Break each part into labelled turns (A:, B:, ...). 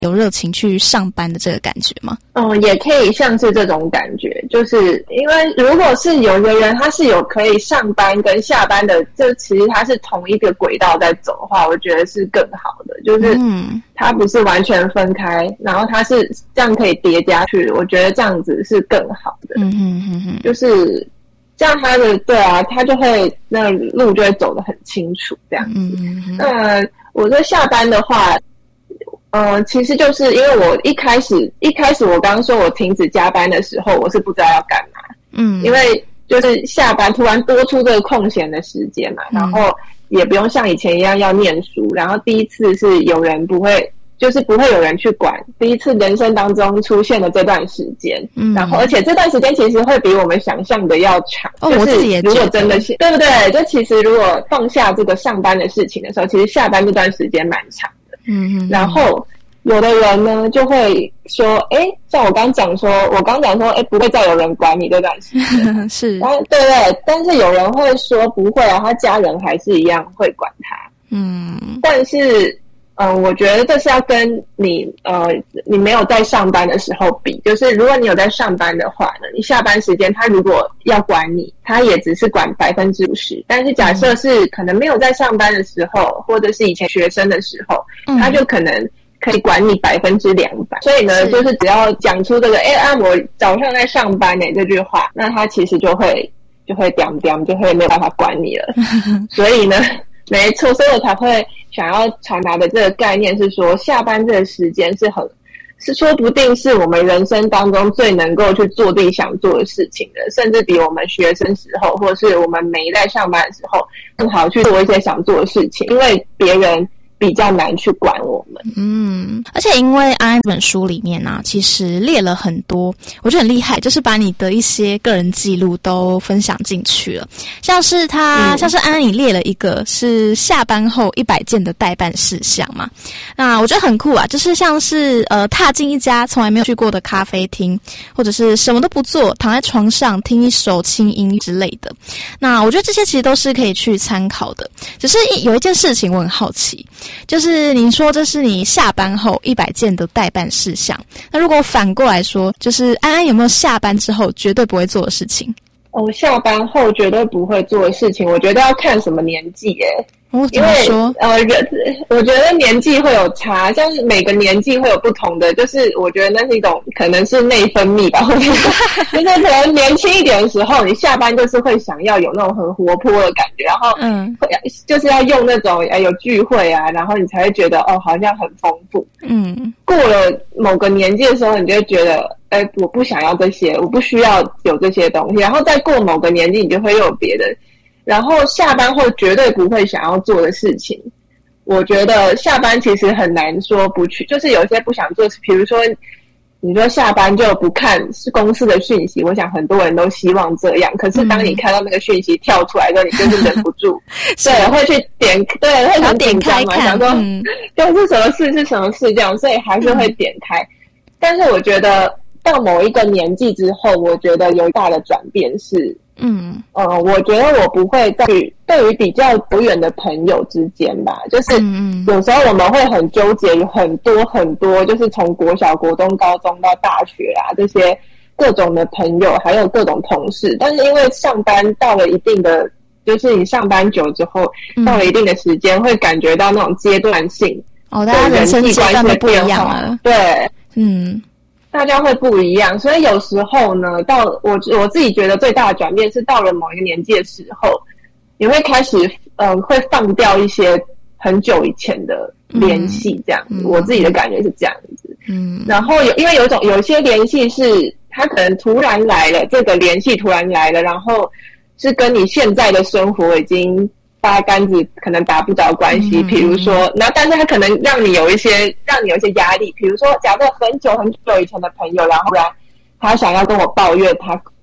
A: 有热情去上班的这个感觉吗？
B: 也可以像是这种感觉，就是因为如果是有一个人他是有可以上班跟下班的，就其实他是同一个轨道在走的话，我觉得是更好的，就是他不是完全分开，然后他是这样可以叠加去，我觉得这样子是更好的。就是这样他的对啊，他就会那路就会走得很清楚这样子。那我在下班的话，其实就是因为我一开始我刚刚说我停止加班的时候，我是不知道要干嘛。因为就是下班突然多出这个空闲的时间嘛，然后也不用像以前一样要念书，然后第一次是不会有人去管，第一次人生当中出现了这段时间，然后而且这段时间其实会比我们想象的要长。就是如果真的是对不对？就其实如果放下这个上班的事情的时候，其实下班这段时间蛮长的。然后有的人呢就会说，像我刚讲说，不会再有人管你这段时间。
A: 是，
B: 然后对，但是有人会说不会啊，他家人还是一样会管他。但是我觉得这是要跟你没有在上班的时候比，就是如果你有在上班的话呢，你下班时间他如果要管你，他也只是管50%，但是假设是可能没有在上班的时候，或者是以前学生的时候，他就可能可以管你200%。所以呢，就是只要讲出这个我早上在上班这句话，那他其实就会屌，就会没有办法管你了。所以呢，没错，所以我才会想要传达的这个概念是说，下班这个时间是说不定是我们人生当中最能够去做自己想做的事情的，甚至比我们学生时候或者是我们没在上班的时候更好去做一些想做的事情，因为别人比较难去管我们。
A: 而且因为安安这本书里面啊，其实列了很多，我觉得很厉害，就是把你的一些个人记录都分享进去了。像是安安你列了一个是下班后100件的待办事项嘛，那我觉得很酷啊，就是像是踏进一家从来没有去过的咖啡厅，或者是什么都不做，躺在床上听一首轻音之类的。那我觉得这些其实都是可以去参考的。只是有一件事情我很好奇，就是你说这是你下班后100件的待办事项，那如果反过来说，就是安安有没有下班之后绝对不会做的事情？
B: 下班后绝对不会做的事情，我觉得要看什么年纪
A: 怎么说？
B: 我觉得年纪会有差，像是每个年纪会有不同的，就是我觉得那是一种可能是内分泌吧，或者就是可能年轻一点的时候，你下班就是会想要有那种很活泼的感觉，然后就是要用那种有聚会啊，然后你才会觉得好像很丰富。过了某个年纪的时候，你就会觉得我不想要这些，我不需要有这些东西，然后再过某个年纪，你就会有别的。然后下班后绝对不会想要做的事情，我觉得下班其实很难说不去，就是有些不想做，比如说你说下班就不看是公司的讯息，我想很多人都希望这样，可是当你看到那个讯息跳出来之后，你就是忍不住对，会去会很紧张嘛，想说是什么事这样，所以还是会点开。但是我觉得到某一个年纪之后，我觉得有大的转变是我觉得我不会在对于比较久远的朋友之间吧，就是有时候我们会很纠结于很多，就是从国小、国中、高中到大学啊，这些各种的朋友，还有各种同事。但是因为上班到了一定的，就是你上班久之后，到了一定的时间，会感觉到那种阶段性
A: 大家人生阶段都不一样了。
B: 对，大家会不一样，所以有时候呢，到我自己觉得最大的转变是到了某一个年纪的时候，你会开始会放掉一些很久以前的联系，这样子。我自己的感觉是这样子。然后因为有一些联系是它可能突然来了，这个联系突然来了，然后是跟你现在的生活已经八竿子可能打不着关系，比如说，但是他可能让你有一些压力，比如说，假设很久以前的朋友，然后他想要跟我抱怨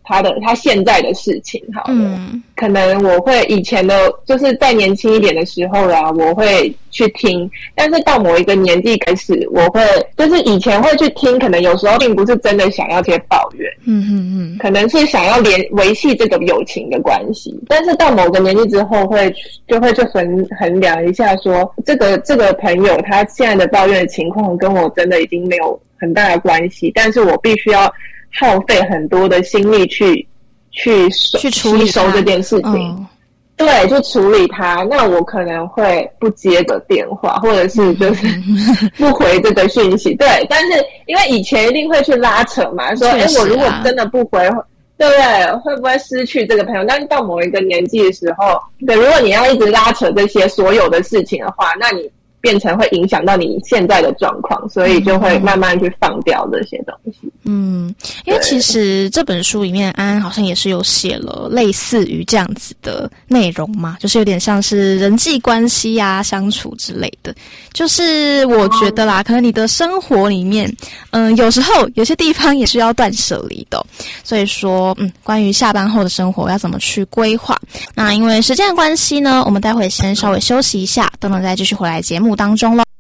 B: 他现在的事情好了。可能我会以前的就是在年轻一点的时候啦，我会去听，但是到某一个年纪开始，我会就是以前会去听，可能有时候并不是真的想要接抱怨，可能是想要维系这个友情的关系，但是到某个年纪之后就会去衡量一下说这个朋友他现在的抱怨的情况跟我真的已经没有很大的关系，但是我必须要耗费很多的心力去吸收这件事情，对，去处理它。那我可能会不接个电话，或者是就是不回这个讯息。对，但是因为以前一定会去拉扯嘛，说我如果真的不回，对不对？会不会失去这个朋友？但是到某一个年纪的时候，对，如果你要一直拉扯这些所有的事情的话，那你变成会影响到你现在的状况，所以就会慢慢去放掉这些东西。
A: 因为其实这本书里面安安好像也是有写了类似于这样子的内容嘛，就是有点像是人际关系啊、相处之类的。就是我觉得啦，可能你的生活里面有时候有些地方也是要断舍离的，所以说关于下班后的生活要怎么去规划。那因为时间的关系呢，我们待会先稍微休息一下，等等再继续回来节目当中咯。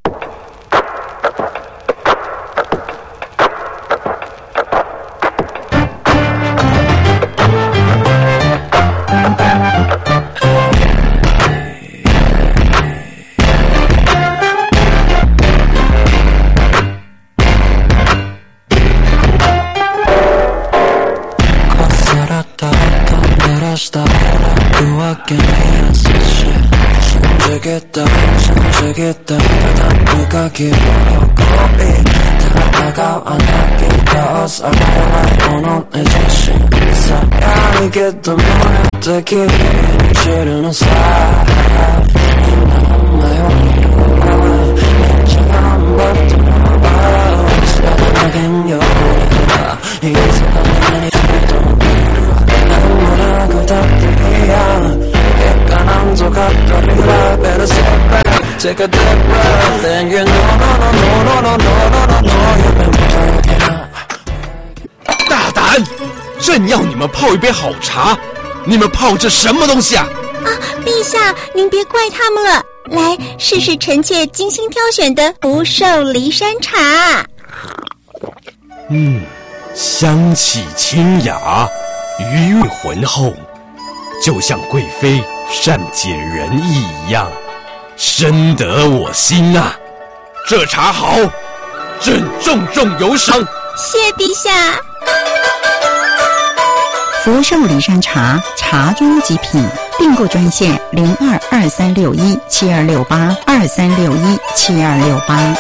C: 숨죽이다 누가 기억하고 다가와 나게 더 살아와 오늘 자신 사랑이게도 모르다 기분이 지르는 사람 나요 괜찮은 것도 봐 사랑하긴 여기다 이 사랑이 아무나고 답들이야 객관함도 같더리라 Better step back Take a deep breath And you know You've been breaking
D: 大胆！朕要你们泡一杯好茶，你们泡这什么东西啊？
E: 陛下，您别怪他们了。来，试试臣妾精心挑选的福寿梨山茶。
D: 香气清雅，余味浑厚，就像贵妃善解人意一样，深得我心啊！这茶好，朕重重有赏。
E: 谢陛下。
F: 福寿梨山茶，茶中极品，订购专线022361726823617268。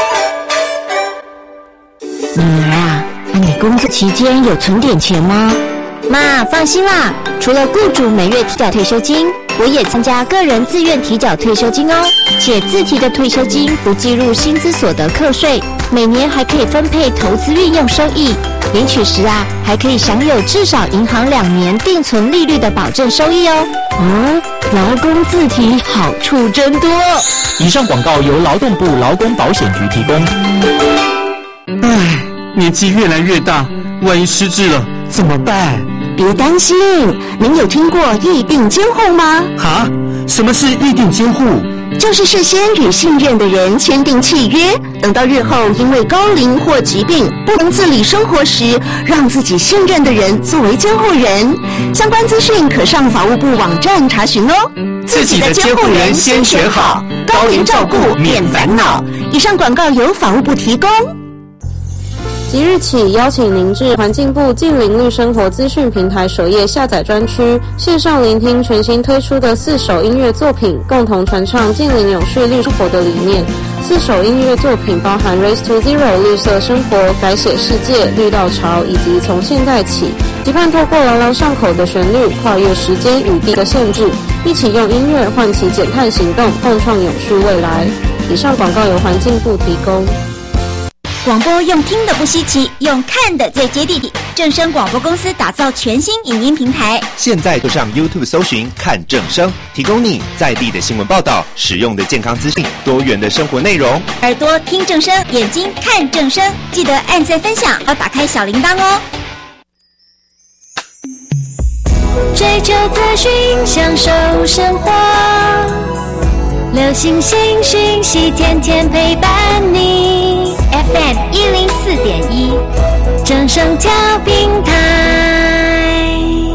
G: 女儿啊，你工作期间有存点钱吗？
E: 妈，放心啦，除了雇主每月提缴退休金，我也参加个人自愿提缴退休金哦，且自提的退休金不计入薪资所得课税，每年还可以分配投资运用收益，领取时啊，还可以享有至少银行2年定存利率的保证收益哦。
G: 劳工自提好处真多。
H: 以上广告由劳动部劳工保险局提供。
I: 年纪越来越大，万一失智了怎么办？
G: 别担心，您有听过预定监护吗？
I: 什么是预定监护？
G: 就是事先与信任的人签订契约，等到日后因为高龄或疾病不能自理生活时，让自己信任的人作为监护人。相关资讯可上法务部网站查询哦。
I: 自己的监护人先选好，高龄照顾免烦恼。
G: 以上广告由法务部提供。
J: 即日起，邀请您至环境部近邻绿生活资讯平台首页下载专区，线上聆听全新推出的4首音乐作品，共同传唱近邻永续绿生活的理念。4首音乐作品包含 Race to Zero 绿色生活、改写世界、绿道潮以及从现在起，期盼透过朗朗上口的旋律，跨越时间与地的限制，一起用音乐唤起减碳行动，共创永续未来。以上广告由环境部提供。
E: 广播用听的不稀奇，用看的最接地气。正声广播公司打造全新影音平台，
K: 现在就上 YouTube 搜寻看正声，提供你在地的新闻报道、实用的健康资讯、多元的生活内容。
E: 耳朵听正声，眼睛看正声，记得按赞分享，要打开小铃铛哦。
L: 追求资讯，享受生活，流行新讯息，天天陪伴你。FM 104.1，正声调频台。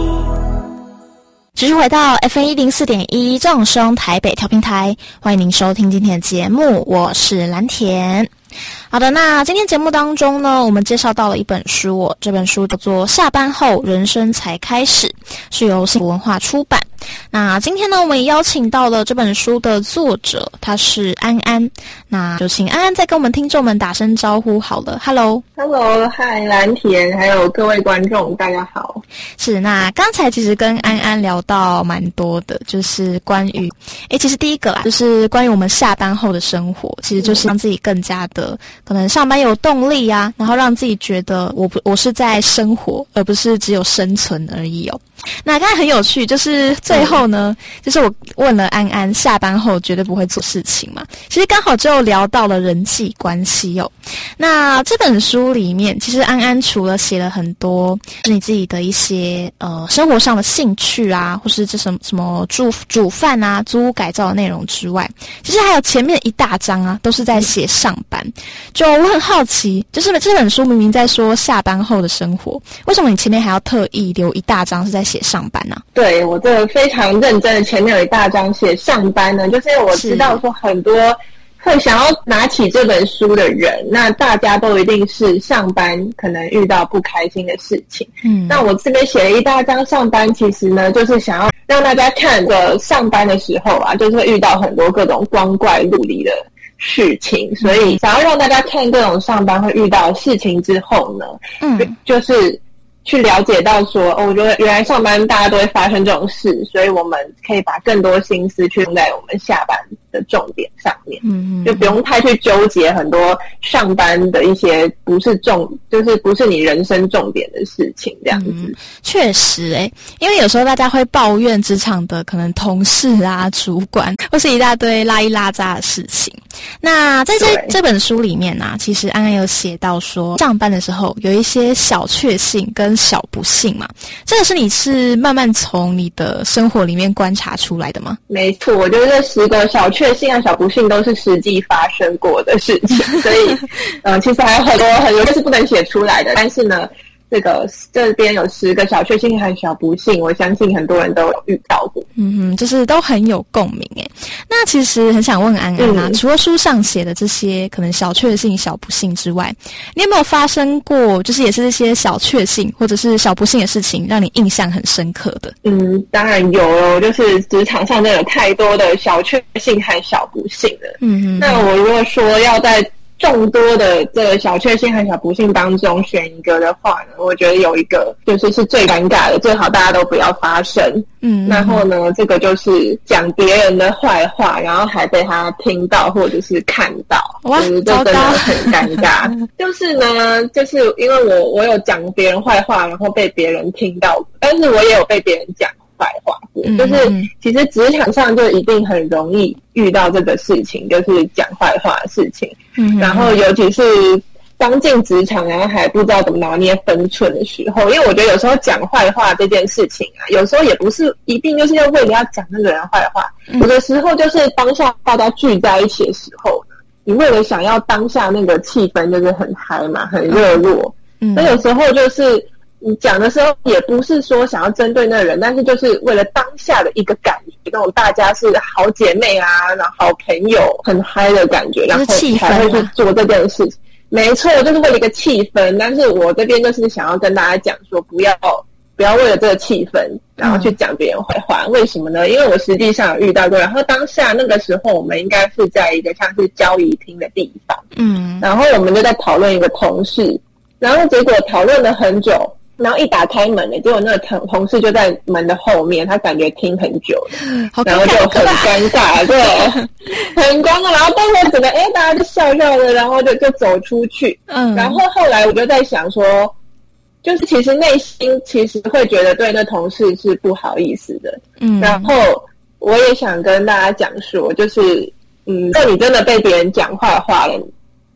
A: 继续回到 FM 104.1正声台北调频台，欢迎您收听今天的节目，我是蓝田。好的，那今天节目当中呢，我们介绍到了一本书这本书叫做《下班后人生才开始》，是由幸福文化出版。那今天呢，我们也邀请到了这本书的作者，他是安安。那就请安安再跟我们听众们打声招呼好了。 Hello，
B: 嗨，蓝田，还有各位观众，大家好。
A: 是，那刚才其实跟安安聊到蛮多的，就是关于其实第一个啦，就是关于我们下班后的生活，其实就是让自己更加的可能上班有动力啊，然后让自己觉得我是在生活，而不是只有生存而已哦。那刚才很有趣，就是最后呢，就是我问了安安下班后绝对不会做事情嘛，其实刚好就聊到了人际关系哦。那这本书里面，其实安安除了写了很多你自己的一些生活上的兴趣啊，或是这什么煮饭啊、租屋改造的内容之外，其实还有前面一大章啊，都是在写上班。就我很好奇，就是这本书明明在说下班后的生活，为什么你前面还要特意留一大章是在写上班呢？
B: 对，我这个非常认真的，前面有一大章写上班呢，就是因为我知道说很多会想要拿起这本书的人，那大家都一定是上班可能遇到不开心的事情。那我这边写了一大章上班，其实呢就是想要让大家看着上班的时候啊，就是会遇到很多各种光怪陆离的事情，所以想要让大家看各种上班会遇到的事情之后呢，就是去了解到说，我觉得原来上班大家都会发生这种事，所以我们可以把更多心思去用在我们下班的重点上面，就不用太去纠结很多上班的一些就是不是你人生重点的事情这样子。
A: 确实因为有时候大家会抱怨职场的可能同事啊、主管，或是一大堆拉一拉杂的事情。那在这本书里面啊，其实安安有写到说，上班的时候有一些小确幸跟小不幸嘛，这个是你是慢慢从你的生活里面观察出来的吗？
B: 没错，我觉得这10个小确幸和小不幸都是实际发生过的事情，所以其实还有很多是不能写出来的，但是呢这边有10个小确幸和小不幸，我相信很多人都有遇到过。
A: 就是都很有共鸣那其实很想问安安啊，除了书上写的这些可能小确幸、小不幸之外，你有没有发生过就是也是这些小确幸或者是小不幸的事情让你印象很深刻的？
B: 当然有哦，就是职场上真的有太多的小确幸和小不幸了。那我如果说要在众多的这个小确幸和小不幸当中选一个的话呢，我觉得有一个是最尴尬的，最好大家都不要发生。然后呢，这个就是讲别人的坏话，然后还被他听到或者是看到，就是这真的很尴尬。就是呢，就是因为我有讲别人坏话，然后被别人听到，但是我也有被别人讲坏话过，就是其实职场上就一定很容易遇到这个事情，就是讲坏话的事情。然后尤其是刚进职场，然后还不知道怎么拿捏分寸的时候，因为我觉得有时候讲坏话这件事情啊，有时候也不是一定就是要为了要讲那个人坏话，有的时候就是当下大家聚在一起的时候，你为了想要当下那个气氛就是很嗨嘛，很热络，那有时候就是你讲的时候也不是说想要针对那个人，但是就是为了当下的一个感觉，那种大家是好姐妹啊，然后好朋友，很嗨的感觉，然后才会去做这件事情。没错，就是为了一个气氛。但是我这边就是想要跟大家讲说，不要为了这个气氛，然后去讲别人坏话。为什么呢？因为我实际上有遇到过，然后当下那个时候我们应该是在一个像是交易厅的地方，然后我们就在讨论一个同事，然后结果讨论了很久。然后一打开门结果那个同事就在门的后面，他感觉听很久了，然后就很尴尬，对，很尴尬。然后但是整个大家就笑笑的，然后就走出去。然后后来我就在想说，就是其实内心其实会觉得对那同事是不好意思的。然后我也想跟大家讲说，就是如果你真的被别人讲坏话了，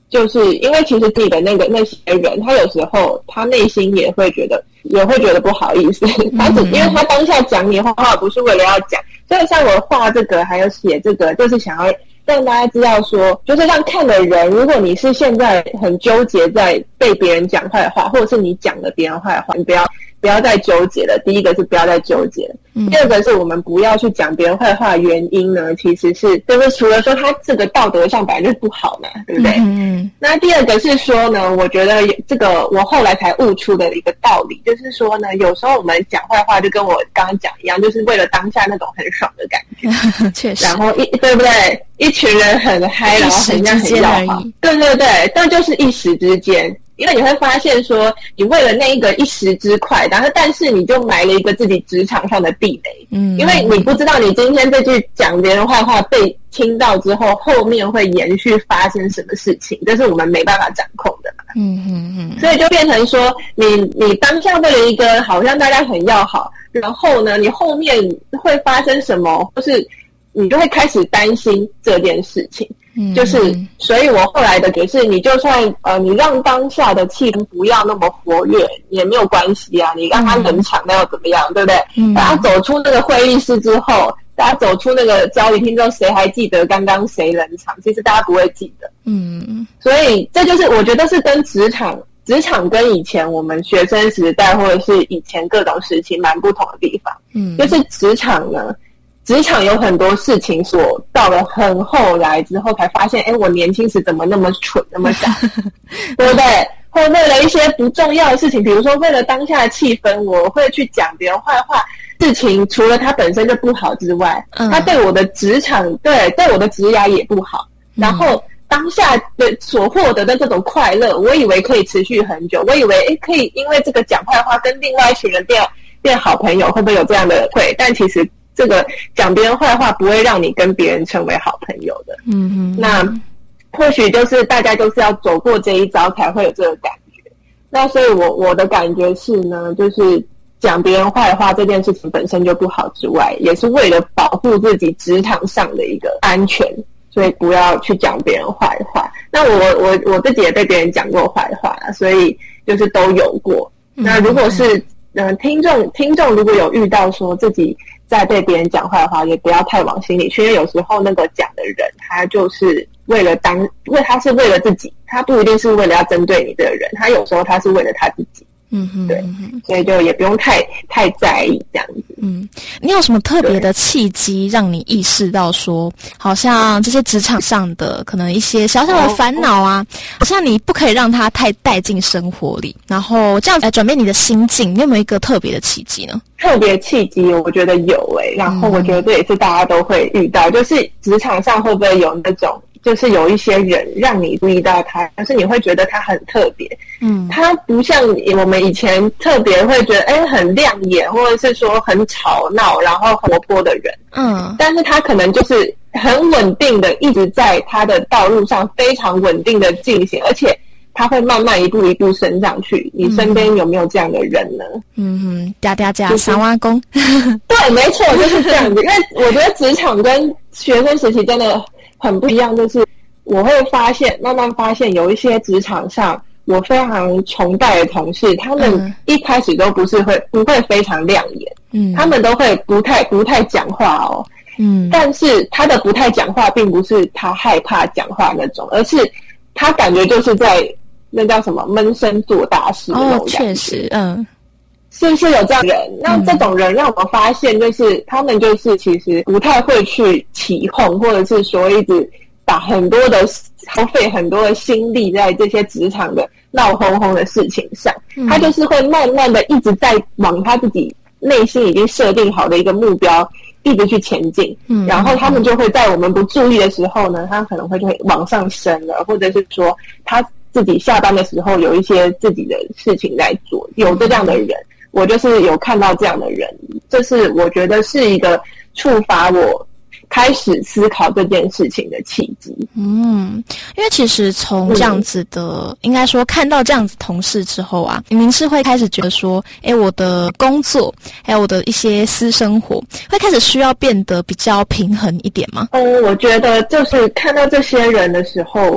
B: 就是因为其实自己的那些人，他有时候他内心也会觉得不好意思，他因为他当下讲你话不是为了要讲，所以像我画这个还有写这个，就是想要让大家知道说，就是让看的人，如果你是现在很纠结在被别人讲坏话，或者是你讲了别人坏话，你不要再纠结了。第一个是不要再纠结了，第二个是我们不要去讲别人坏话的原因呢，其实是就是除了说他这个道德上本来就是不好嘛，对不对？那第二个是说呢，我觉得这个我后来才悟出的一个道理，就是说呢，有时候我们讲坏话就跟我刚刚讲一样，就是为了当下那种很爽的感觉，
A: 确实，
B: 然后对不对？一群人很嗨，然后很要好，对对对，但就是一时之间。因为你会发现说，你为了那一个一时之快，然后但是你就埋了一个自己职场上的地雷，因为你不知道你今天这句讲别人坏话被听到之后，后面会延续发生什么事情，这是我们没办法掌控的嘛。所以就变成说，你当下为了一个好像大家很要好，然后呢，你后面会发生什么，或是你就会开始担心这件事情。就是，所以我后来的解释，你就算你让当下的气氛不要那么活跃，也没有关系啊。你让他冷场，那又怎么样，对不对？大家走出那个会议室之后，大家走出那个交易厅之后，谁还记得刚刚谁冷场？其实大家不会记得。所以这就是我觉得是跟职场跟以前我们学生时代或者是以前各种时期蛮不同的地方。就是职场有很多事情所到了很后来之后才发现，我年轻时怎么那么蠢那么傻，对不对？或为了一些不重要的事情，比如说为了当下的气氛，我会去讲别人坏话，事情除了它本身就不好之外，它对我的职场对我的职涯也不好。然后当下的所获得的这种快乐，我以为可以持续很久，我以为可以因为这个讲坏话跟另外一群人变好朋友，会不会有这样的会？但其实这个讲别人坏话不会让你跟别人成为好朋友的。那或许就是大家都是要走过这一招才会有这个感觉。那所以我的感觉是呢，就是讲别人坏话这件事情本身就不好之外，也是为了保护自己职场上的一个安全，所以不要去讲别人坏话。那我自己也被别人讲过坏话，所以就是都有过。那如果是听众如果有遇到说自己在被别人讲坏话，也不要太往心里去，因为有时候那个讲的人他就是他是为了自己，他不一定是为了要针对你这个人，他有时候他是为了他自己。对，所以就也不用太在意这样子。
A: 你有什么特别的契机让你意识到说，好像这些职场上的可能一些小小的烦恼啊，好像你不可以让它太带进生活里，然后这样来转变你的心境，你有没有一个特别的契机呢？
B: 特别契机我觉得有然后我觉得这也是大家都会遇到，就是职场上会不会有那种就是有一些人让你注意到他，但是你会觉得他很特别。他不像我们以前特别会觉得很亮眼，或者是说很吵闹然后活泼的人。但是他可能就是很稳定的一直在他的道路上非常稳定的进行，而且他会慢慢一步一步升上去。你身边有没有这样的人呢？
A: 加三挖工。
B: 对，没错，就是这样子。因为我觉得职场跟学生时期真的很不一样，就是我会慢慢发现有一些职场上我非常崇拜的同事，他们一开始都不会非常亮眼，他们都会不太讲话哦。但是他的不太讲话并不是他害怕讲话那种，而是他感觉就是在那叫什么闷声做大事的那种感觉。
A: 确实，
B: 是不是有这样的人？那这种人让我发现，就是他们就是其实不太会去起哄，或者是说一直把很多的耗费很多的心力在这些职场的闹哄哄的事情上。他就是会慢慢的一直在往他自己内心已经设定好的一个目标一直去前进。然后他们就会在我们不注意的时候呢，他可能会就会往上升了，或者是说他自己下班的时候有一些自己的事情在做，有这样的人。我就是有看到这样的人，这是我觉得是一个触发我开始思考这件事情的契机。
A: 因为其实从这样子的，应该说看到这样子同事之后啊，您是会开始觉得说，我的工作还有我的一些私生活会开始需要变得比较平衡一点吗？
B: 我觉得就是看到这些人的时候，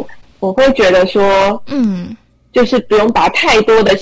B: 我会觉得说，就是不用把太多的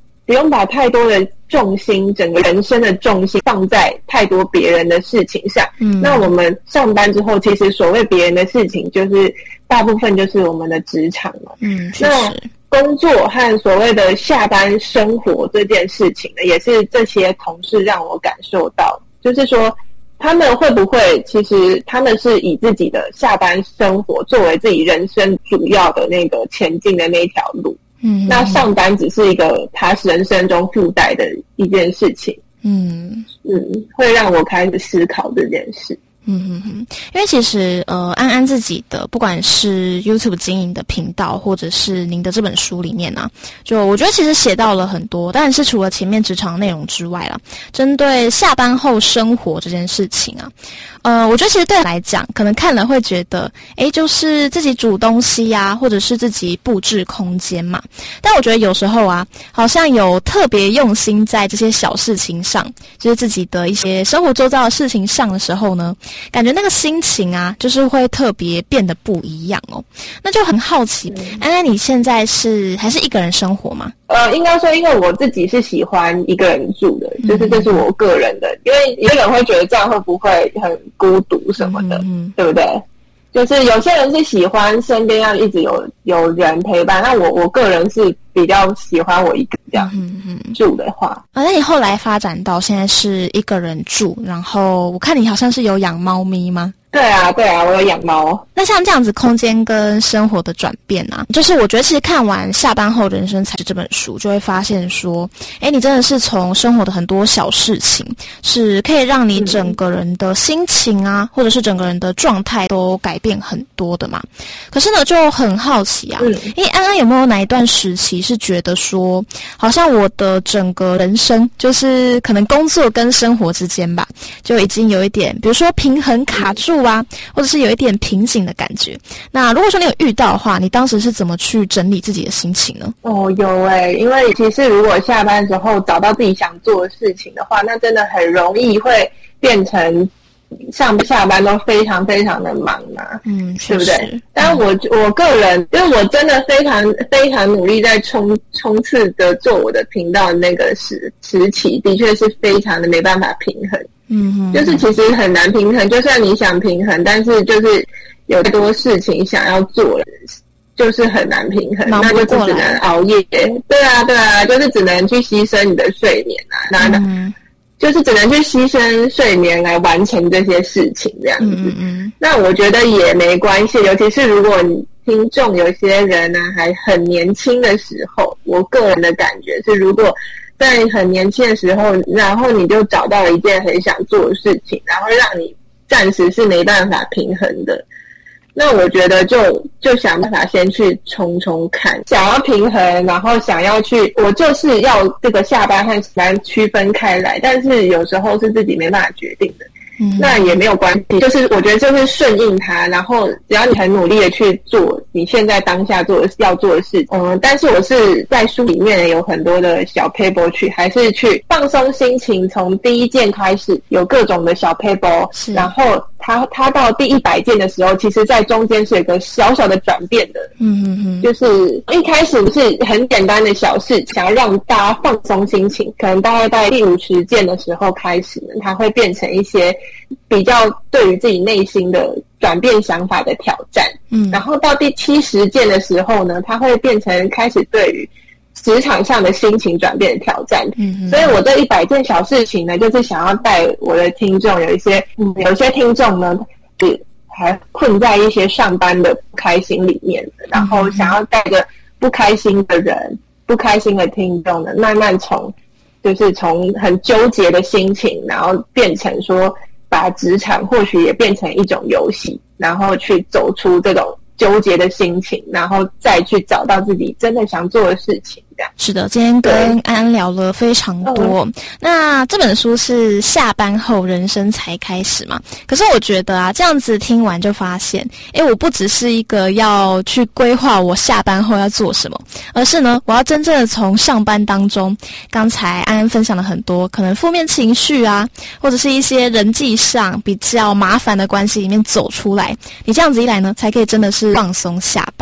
B: 重心，整个人生的重心放在太多别人的事情上。那我们上班之后，其实所谓别人的事情，就是大部分就是我们的职场嘛。那工作和所谓的下班生活这件事情呢，也是这些同事让我感受到，就是说他们会不会其实他们是以自己的下班生活作为自己人生主要的那个前进的那条路。那上班只是一个他人生中附带的一件事情。会让我开始思考这件事。
A: 因为其实安安自己的不管是 YouTube 经营的频道，或者是您的这本书里面啊，就我觉得其实写到了很多，当然是除了前面职场内容之外啦，针对下班后生活这件事情啊，我觉得其实对我来讲，可能看了会觉得，就是自己煮东西啊，或者是自己布置空间嘛。但我觉得有时候啊，好像有特别用心在这些小事情上，就是自己的一些生活周遭的事情上的时候呢，感觉那个心情啊，就是会特别变得不一样哦。那就很好奇，安安你现在还是一个人生活吗？
B: 应该说，因为我自己是喜欢一个人住的，就是这是我个人的，因为有人会觉得这样会不会很孤独什么的，对不对？就是有些人是喜欢身边要一直有人陪伴，那我个人是比较喜欢我一个这样住的话。
A: 那你后来发展到现在是一个人住，然后我看你好像是有养猫咪吗？
B: 对啊，我有养猫。
A: 那像这样子空间跟生活的转变啊，就是我觉得其实看完《下班后人生才是》这本书，就会发现说，你真的是从生活的很多小事情，是可以让你整个人的心情啊，或者是整个人的状态都改变很多的嘛。可是呢，就很好奇啊，安安有没有哪一段时期是觉得说，好像我的整个人生，就是可能工作跟生活之间吧，就已经有一点，比如说平衡卡住啊，或者是有一点瓶颈的感觉。那如果说你有遇到的话，你当时是怎么去整理自己的心情呢？
B: 有因为其实如果下班之后找到自己想做的事情的话，那真的很容易会变成上下班都非常非常的忙嘛，对不对？但我个人，因为我真的非常非常努力在冲刺的做我的频道的那个时期，的确是非常的没办法平衡。就是其实很难平衡，就算你想平衡，但是就是有太多事情想要做了，就是很难平衡，那就只能熬夜。对啊，就是只能去牺牲你的睡眠啊，就是只能去牺牲睡眠来完成这些事情这样子。那我觉得也没关系，尤其是如果你听众有些人呢还很年轻的时候，我个人的感觉是，如果在很年轻的时候，然后你就找到了一件很想做的事情，然后让你暂时是没办法平衡的，那我觉得就想办法先去冲看，想要平衡，然后想要去，我就是要这个下班和上班区分开来，但是有时候是自己没办法决定的。那也没有关系，就是我觉得就是顺应它，然后只要你很努力的去做你现在当下要做的事情。但是我是在书里面有很多的小 paper 还是去放松心情，从第一件开始有各种的小 paper， 然后他到第100件的时候，其实在中间是有个小小的转变的。就是一开始是很简单的小事，想要让大家放松心情，可能大概在第50件的时候开始呢，它会变成一些比较对于自己内心的转变想法的挑战。然后到第70件的时候呢，它会变成开始对于职场上的心情转变的挑战。所以我这100件小事情呢，就是想要带我的听众，有一些听众呢还困在一些上班的不开心里面，然后想要带着不开心的人、不开心的听众呢，慢慢从很纠结的心情，然后变成说把职场或许也变成一种游戏，然后去走出这种纠结的心情，然后再去找到自己真的想做的事情。
A: 是的，今天跟安安聊了非常多。那这本书是下班后人生才开始嘛？可是我觉得啊，这样子听完就发现，我不只是一个要去规划我下班后要做什么，而是呢，我要真正的从上班当中，刚才安安分享了很多可能负面情绪啊，或者是一些人际上比较麻烦的关系里面走出来。你这样子一来呢，才可以真的是放松下班啦。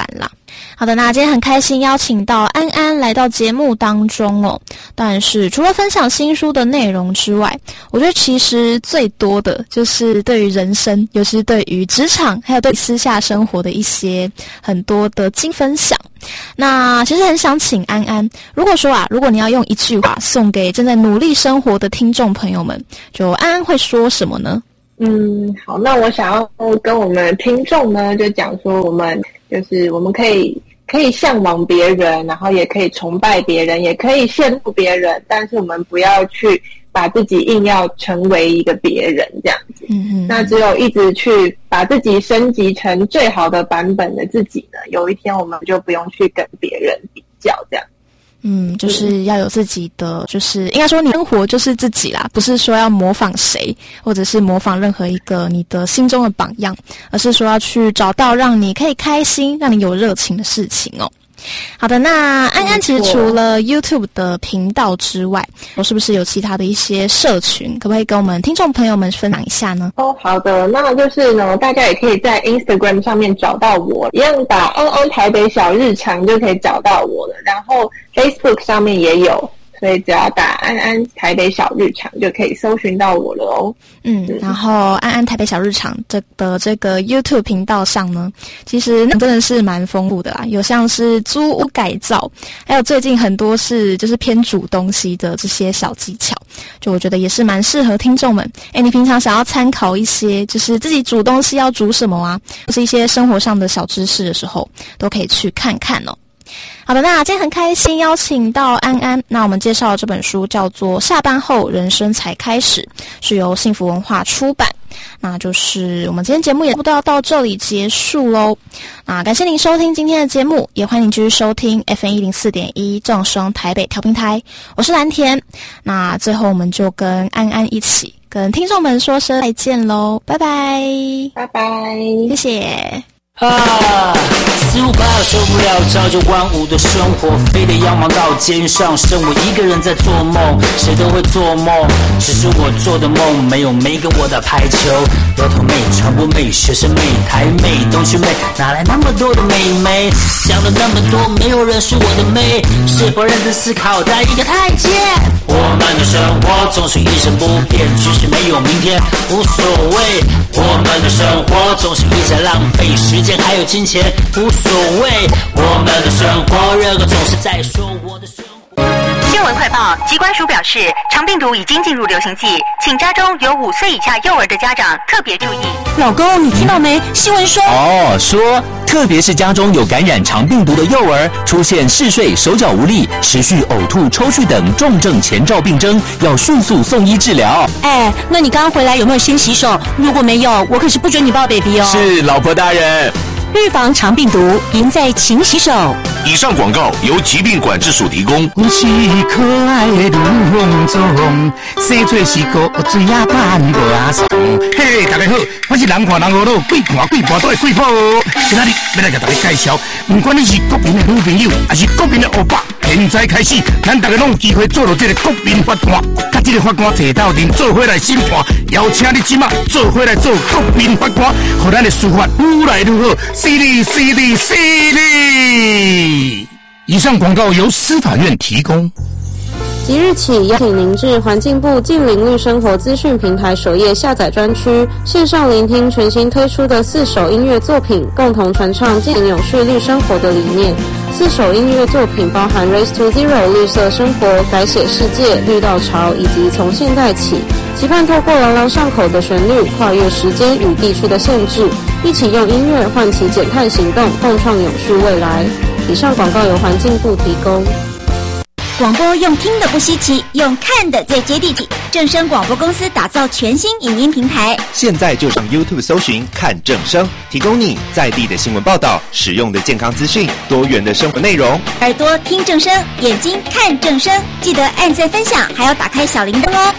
A: 好的，那今天很开心邀请到安安来到节目当中哦。当然是除了分享新书的内容之外，我觉得其实最多的就是对于人生，尤其是对于职场，还有对私下生活的一些很多的经分享。那其实很想请安安，如果你要用一句话送给正在努力生活的听众朋友们，就安安会说什么呢？
B: 好，那我想要跟我们听众呢，就讲说我们可以向往别人，然后也可以崇拜别人，也可以羡慕别人，但是我们不要去把自己硬要成为一个别人这样子。那只有一直去把自己升级成最好的版本的自己呢，有一天我们就不用去跟别人比较这样。
A: 就是要有自己的，就是应该说你生活就是自己啦，不是说要模仿谁，或者是模仿任何一个你的心中的榜样，而是说要去找到让你可以开心、让你有热情的事情哦。好的，那安安其实除了 YouTube 的频道之外，我是不是有其他的一些社群？可不可以跟我们听众朋友们分享一下呢？
B: 好的，那就是呢，大家也可以在 Instagram 上面找到我，一样打安安台北小日常就可以找到我了。然后 Facebook 上面也有，所以只要打安安台北小日常就可以搜寻到我了哦。
A: 然后安安台北小日常这个 YouTube 频道上呢，其实真的是蛮丰富的啦，有像是租屋改造，还有最近很多是就是偏煮东西的这些小技巧，就我觉得也是蛮适合听众们。你平常想要参考一些就是自己煮东西要煮什么啊，或是一些生活上的小知识的时候，都可以去看看哦。好的，那今天很开心邀请到安安。那我们介绍的这本书叫做《下班后人生才开始》，是由幸福文化出版。那就是我们今天节目也要到这里结束咯。那感谢您收听今天的节目，也欢迎您继续收听 FM104.1 正声台北调频台，我是蓝田。那最后我们就跟安安一起跟听众们说声再见咯，拜拜，
B: 拜拜，
A: 谢谢。
H: 似乎快要受不了朝九晚五的生活，非得要忙到肩上，剩我一个人在做梦。谁都会做梦，只是我做的梦没有妹跟我打排球。摇头妹、传播妹、学生妹、台妹、东区妹，哪来那么多的妹妹？讲了那么多，没有人是我的妹，是否认真思考在一个台阶？我们的生活总是一成不变，只是没有明天无所谓。我们的生活总是一直在浪费时间还有金钱无所谓，我们的生活人总是在说我的生活。
M: 新闻快报，疾管署表示，肠病毒已经进入流行季，请家中有5岁以下幼儿的家长特别注意。
G: 老公，你听到没？新闻说
H: 说特别是家中有感染肠病毒的幼儿，出现嗜睡、手脚无力、持续呕吐、抽搐等重症前兆病征，要迅速送医治疗。
G: 那你刚刚回来有没有先洗手？如果没有，我可是不准你抱 baby 哦。
D: 是，老婆大人。
G: 预防肠病毒，赢在勤洗手。
N: 以上广告由疾病管制署提供。
O: 我是可爱的卢龙总，生出是个水啊板无阿松。嘿，大家好，我是人看人好路，鬼看鬼婆都会鬼婆。今仔日要来给大家介绍，不管你是国民的女朋友，还是国民的欧巴，现在开始，咱大家拢有机会做到这个国民法官，甲这个法官坐到阵做伙来审判，邀请你今晚做伙来做国民法官，让咱的司法愈来愈好。犀利犀利犀利！以上广告由司法院提供。
J: 即日起，邀请您至环境部近邻绿生活资讯平台首页下载专区，线上聆听全新推出的4首音乐作品，共同传唱近邻永续绿生活的理念。4首音乐作品包含 Race to Zero 绿色生活、改写世界、绿道潮以及从现在起，期盼透过朗朗上口的旋律，跨越时间与地区的限制，一起用音乐唤起减碳行动，共创永续未来。以上广告由环境部提供。
E: 广播用听的不稀奇，用看的最接地气。正声广播公司打造全新影音平台，
K: 现在就上 YouTube 搜寻看正声，提供你在地的新闻报道、实用的健康资讯、多元的生活内容。
E: 耳朵听正声，眼睛看正声，记得按赞分享，还要打开小铃铛哦。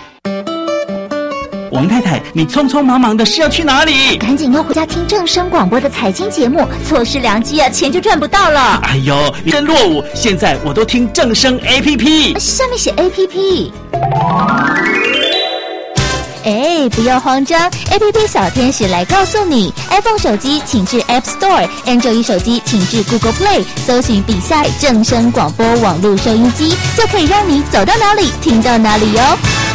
I: 王太太，你匆匆忙忙的是要去哪里？
E: 赶紧要回家听正声广播的财经节目，错失良机啊，钱就赚不到了。
I: 哎呦，你真落伍！现在我都听正声 APP，
E: 上面写 APP。 不要慌张 ，APP 小天使来告诉你 ，iPhone 手机请至 App Store，Android 手机请至 Google Play， 搜寻比赛正声广播网络收音机，就可以让你走到哪里听到哪里哟。